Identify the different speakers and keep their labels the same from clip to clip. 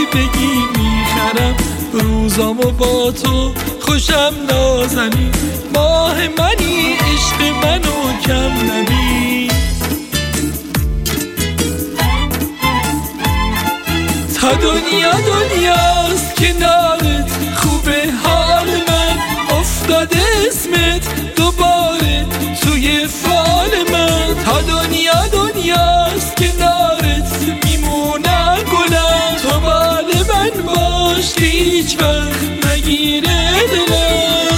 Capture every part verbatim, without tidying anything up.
Speaker 1: بگی میخرم، روزامو با تو خوشم نازنی، ماه منی عشق منو کم نبی. تا دنیا دنیاست کنارت، خوبه حال من افتاده اسمت دوباره توی فال من. تا دنیا دنیاست کنارت میمونم گلم، تو بال من باش که هیچ وقت نگیره دلم.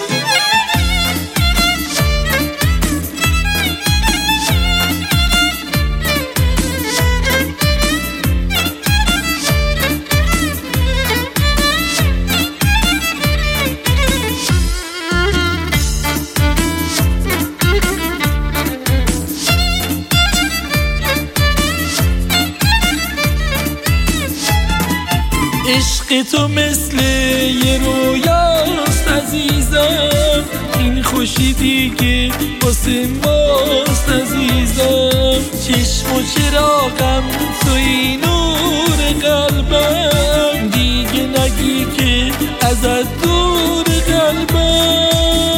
Speaker 1: عشق تو مثل یه رویاست عزیزم، این خوشی دیگه واسه ماست عزیزم. چشم و چراغم توی نور قلبم، دیگه نگی که ازت دور قلبم.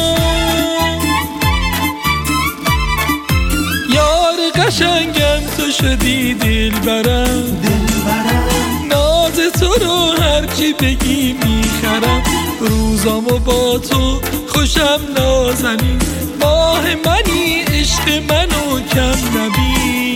Speaker 1: یار قشنگم تو شدی دلبرم، تو رو هرچی بگی میخرم، روزامو با تو خوشم نازنی، ماه منی عشق منو کم نبی.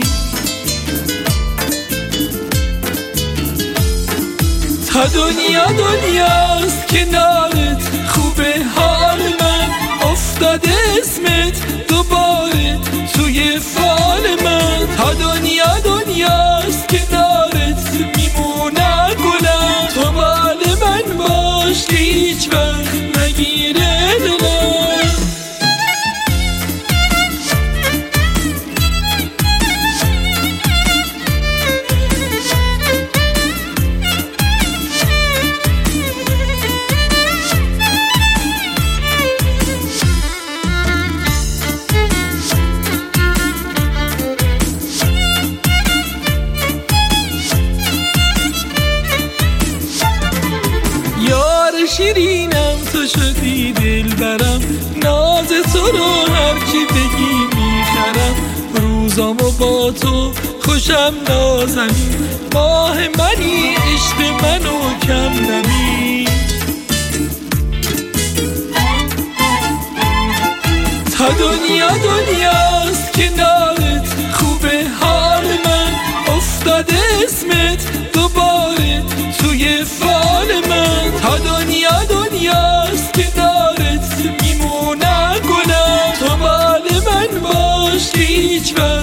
Speaker 1: تا دنیا دنیاست کنارت، خوبه حال من افتاده اسمت دوباره توی فال من. تا دنیا دنیاست کنارت میمونم گلم، تو بال من باش که هیچ وقت نگیره دلم. شیرینم تو شدی دلبرم، ناز تو رو هرچی بگی میخرم، روزامو با تو خوشم نازنی، ماه منی عشق منو کم نبی. تا دنیا دنیاست کنارت، خوبه حال من افتاده اسمت دوباره توی فال من. تا دنیا دنیاست کنارت میمونم گلم، تو بال من باش که هیچ وقت